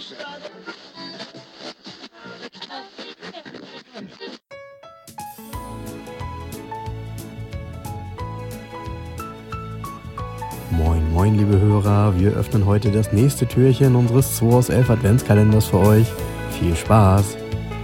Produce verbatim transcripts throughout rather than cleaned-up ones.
Moin, moin, liebe Hörer. Wir öffnen heute das nächste Türchen unseres zwei aus elf Adventskalenders für euch. Viel Spaß!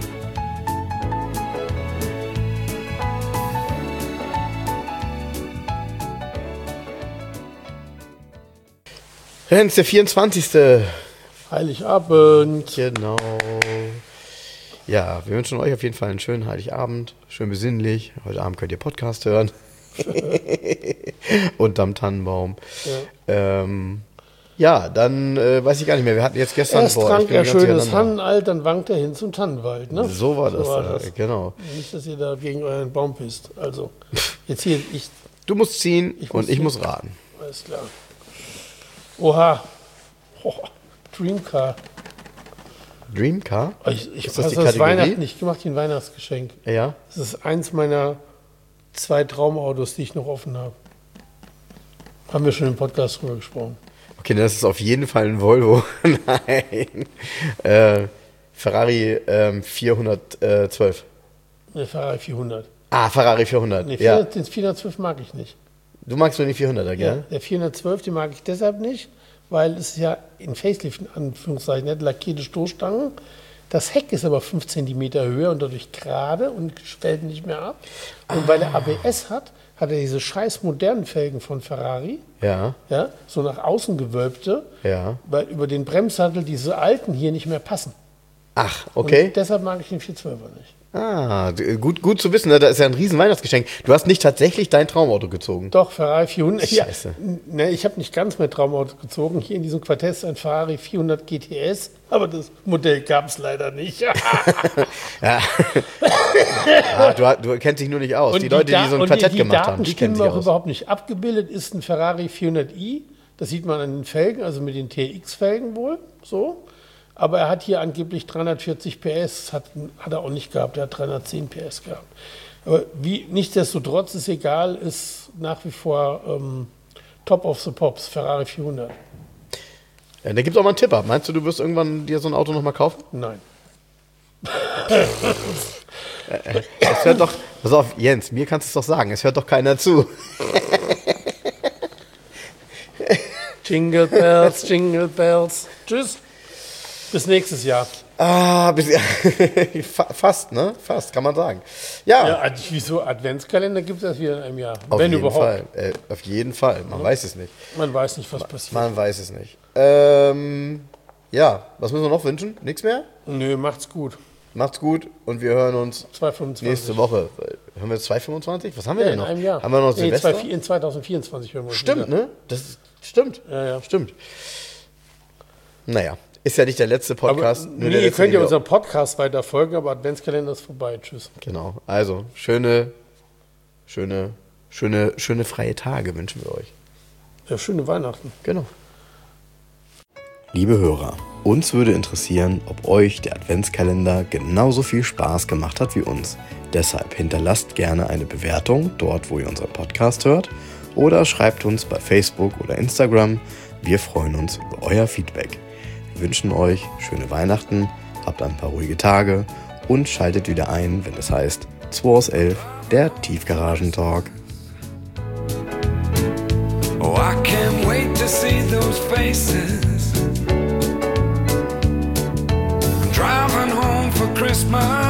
Renz, der vierundzwanzigste Heiligabend. Genau. Ja, wir wünschen euch auf jeden Fall einen schönen Heiligabend. Schön besinnlich. Heute Abend könnt ihr Podcast hören. Unterm Tannenbaum. Ja, ähm, ja dann äh, weiß ich gar nicht mehr. Wir hatten jetzt gestern... Erst boah, trank er schönes Tannenalt, dann wankt er hin zum Tannenwald. Ne? So war das, so war da, das. Genau. Nicht, dass ihr da gegen euren Baum pisst. Also, jetzt hier, ich... Du musst ziehen ich und muss ich ziehen. muss raten. Alles klar. Oha. Oh, Dreamcar. Dreamcar? Ich, ich ist das weiß die das Kategorie? Weihnachten, ich mache dir ein Weihnachtsgeschenk. Ja. Das ist eins meiner zwei Traumautos, die ich noch offen habe. Haben wir schon im Podcast drüber gesprochen. Okay, das ist auf jeden Fall ein Volvo. Nein. Äh, Ferrari ähm, vierhundertzwölf. Ne, Ferrari vierhundert. Ah, Ferrari vierhundert. Ne, ja. Den vierhundertzwölf mag ich nicht. Du magst nur den vierhunderter, Ja, gell? der vierhundertzwölf, den mag ich deshalb nicht, weil es ja in Facelift, in Anführungszeichen, hat lackierte Stoßstangen. Das Heck ist aber fünf Zentimeter höher und dadurch gerade und fällt nicht mehr ab. Und ah. weil er A B S hat, hat er diese scheiß modernen Felgen von Ferrari. Ja. Ja, so nach außen gewölbte, Ja. weil über den Bremssattel diese alten hier nicht mehr passen. Ach, okay. Und deshalb mag ich den vierhundertzwölfer nicht. Ah, gut, gut zu wissen, ne? Da ist ja ein riesen Weihnachtsgeschenk. Du hast nicht tatsächlich dein Traumauto gezogen. Doch, Ferrari vierhundert. Scheiße. Ja, ne, ich habe nicht ganz mein Traumauto gezogen. Hier in diesem Quartett ist ein Ferrari vierhundert G T S, aber das Modell gab es leider nicht. ja. ja du, du kennst dich nur nicht aus. Und die Leute, die, Da- so ein und Quartett die, gemacht die haben, die Daten kennen sich stimmen auch aus. überhaupt nicht abgebildet. Ist ein Ferrari vierhundert i. Das sieht man an den Felgen, also mit den T X-Felgen wohl. So. Aber er hat hier angeblich dreihundertvierzig P S, hat, hat er auch nicht gehabt, er hat dreihundertzehn P S gehabt. Aber wie, nichtsdestotrotz ist egal, ist nach wie vor ähm, Top of the Pops, Ferrari vierhundert. Ja, da gibt es auch mal einen Tipp ab. Meinst du, du wirst irgendwann dir so ein Auto nochmal kaufen? Nein. Es hört doch, pass auf, Jens, mir kannst du es doch sagen, es hört doch keiner zu. Jingle Bells, Jingle Bells. Tschüss. Bis nächstes Jahr. Ah, bis, fast, ne? Fast, kann man sagen. Ja, Ja, ad- wieso Adventskalender gibt es erst wieder in einem Jahr? auf Wenn jeden überhaupt. Fall. Äh, auf jeden Fall, man weiß es nicht. Man weiß nicht, was passiert. Man weiß es nicht. Ähm, ja, was müssen wir noch wünschen? Nichts mehr? Nö, macht's gut. Macht's gut und wir hören uns zwei fünfundzwanzig. nächste Woche. Hören wir jetzt zwei fünfundzwanzig? Was haben wir Ja, denn in noch? einem Jahr. Haben wir noch Nee, Silvester? zwei- in zweitausendvierundzwanzig hören wir uns Stimmt, wieder. ne? Das ist, stimmt. Ja, ja. Stimmt. Naja, ist ja nicht der letzte Aber, Podcast. nur nee, der ihr letzte, könnt ja den wir- unseren Podcast weiter folgen, aber Adventskalender ist vorbei. Tschüss. Genau. Also, schöne, schöne, schöne, schöne freie Tage wünschen wir euch. Ja, schöne Weihnachten. Genau. Liebe Hörer, uns würde interessieren, ob euch der Adventskalender genauso viel Spaß gemacht hat wie uns. Deshalb hinterlasst gerne eine Bewertung dort, wo ihr unseren Podcast hört, oder schreibt uns bei Facebook oder Instagram. Wir freuen uns über euer Feedback. Wir wünschen euch schöne Weihnachten, habt ein paar ruhige Tage und schaltet wieder ein, wenn es heißt zwei aus elf, der Tiefgaragentalk. Oh, I can't wait to see those faces. I'm driving home for Christmas.